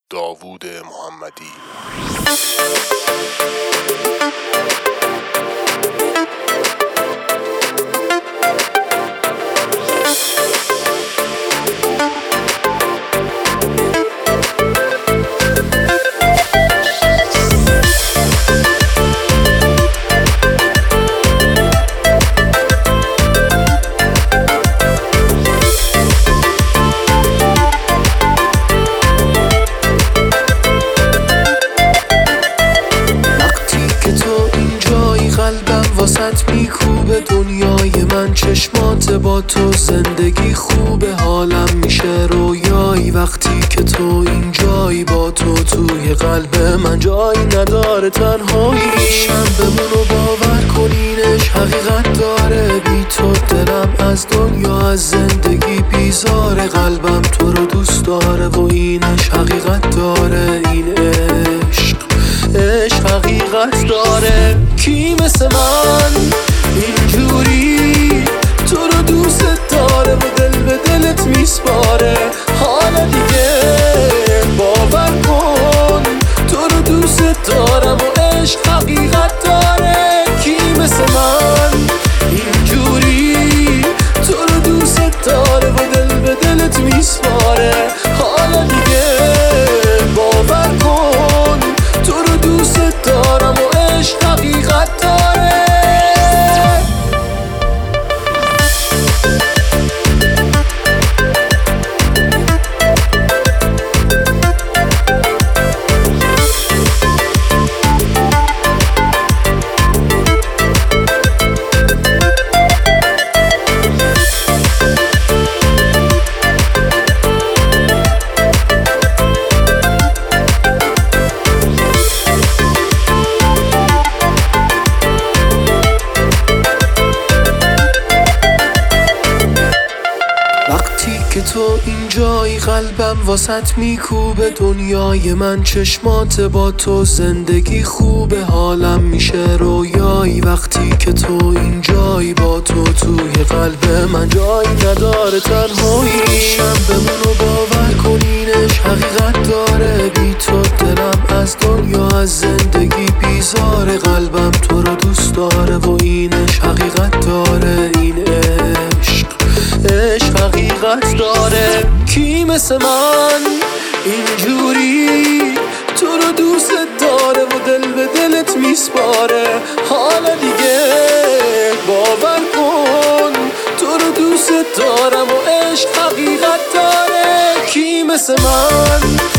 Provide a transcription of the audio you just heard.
داوود محمدی. قلبم واسط میکوبه، دنیای من چشمات با تو، زندگی خوبه، حالم میشه رویایی وقتی که تو اینجایی. با تو توی قلب من جایی نداره، تنهایی میشم بمونو باور کنینش حقیقت داره. بی تو دلم از دنیا از زندگی بیزاره، قلبم تو رو دوست داره و اینش حقیقت داره. این عشق حقیقت داره. کی مثل من اینجوری تو رو دوست داره و دل به دلت میسپاره؟ حالا دیگه باور کن تو رو دوست دارم و عشق حقیقت داره. کی مثل من اینجوری تو رو دوست داره و دل به دلت میسپاره؟ حالا دیگه باور کن تو رو دوست دارم و عشق حقیقت داره. که تو اینجایی قلبم واسط میکوبه، دنیای من چشمات با تو، زندگی خوبه، حالم میشه رویایی وقتی که تو اینجایی. با تو توی قلب من جایی نداره، تنهایی میشم بمونو باور کنینش حقیقت داره. بی تو دلم از دنیا از زندگی بیزاره، قلبم تو رو دوست داره و اینش حقیقت داره. این عشق حقیقت داره. کی مثل من اینجوری تو رو دوست داره و دل به دلت میسپاره؟ حالا دیگه باور کن تو رو دوست دارم و عشق حقیقت داره. کی مثل من